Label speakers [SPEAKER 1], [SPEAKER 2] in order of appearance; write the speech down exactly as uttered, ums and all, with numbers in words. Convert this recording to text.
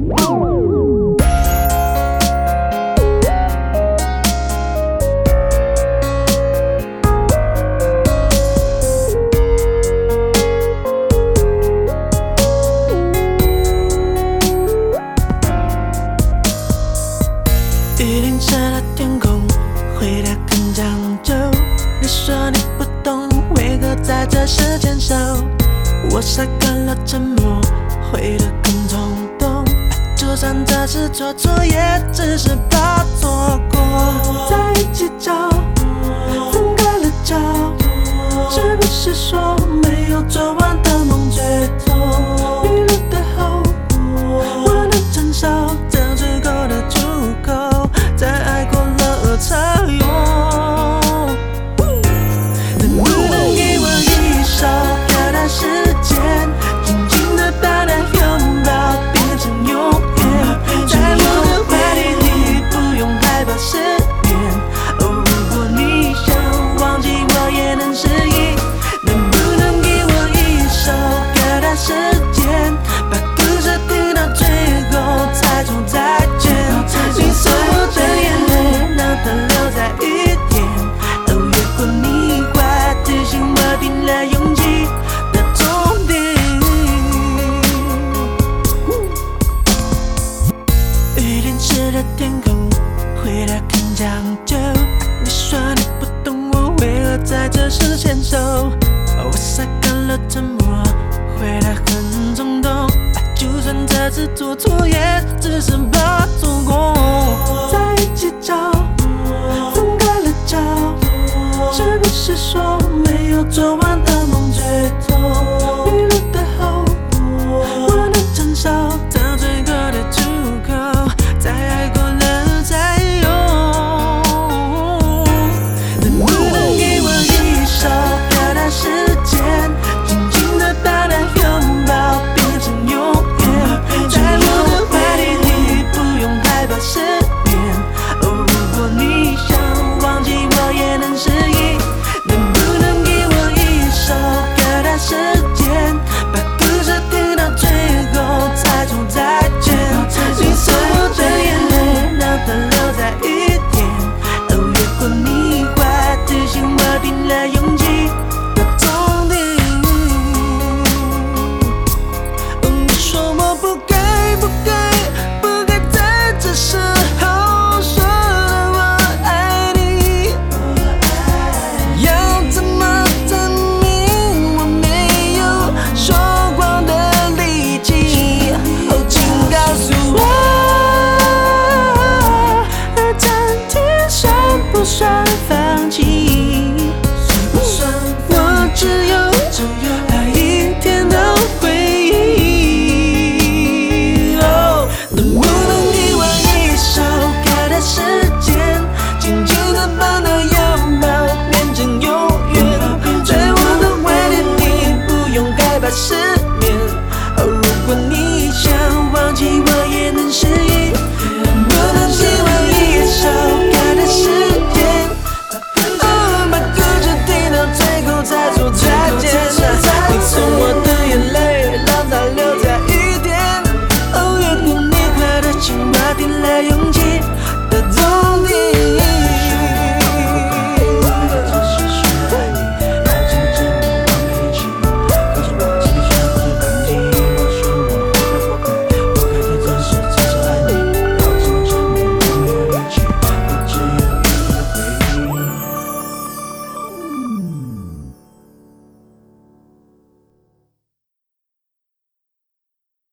[SPEAKER 1] 雨淋湿了天空，回答更讲究。你说你不懂，为何在这时牵手？我晒干了沉默，回答更冲动。就算这次做错，也只是怕错过。在一起找，分开了找，是不是说没有做完的梦最痛？迷路的后果，我能承受，这最后的出口，在爱过了才用。能不能给我一首飘荡时间，紧紧地把那拥抱变成永远，在我的怀里你不用害怕失眠。哦，如果你想忘记我也能适应，能不能给我一首飘荡时间，把故事听到最后才说再见。你送我的眼泪，让它留在雨天，哦，越过你怀，提醒我定了勇气的终点。雨淋湿了天空，回答更讲究。你说你不懂我为何在这时牵手，我晒干了沉默，回答很冲动。就算这次做错，也只是怕错过。在一起找，分开了找，是不是说没有做完